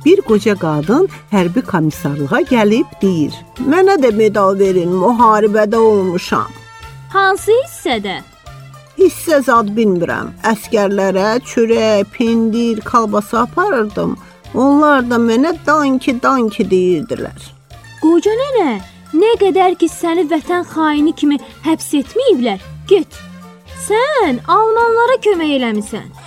Bir qoca qadın hərbi komissarlığa gəlib deyir: "Mənə də medal verin, müharibədə olmuşam." Hansı hissədə? Hissə zad bilmirəm. Əskərlərə çörək, pendir, kalbasa aparırdım. Onlar da mənə danki deyirdilər. Qoca nənə, nə qədər ki səni vətən xaini kimi həbs etməyiblər, get. Sən almanlara kömək eləmisən.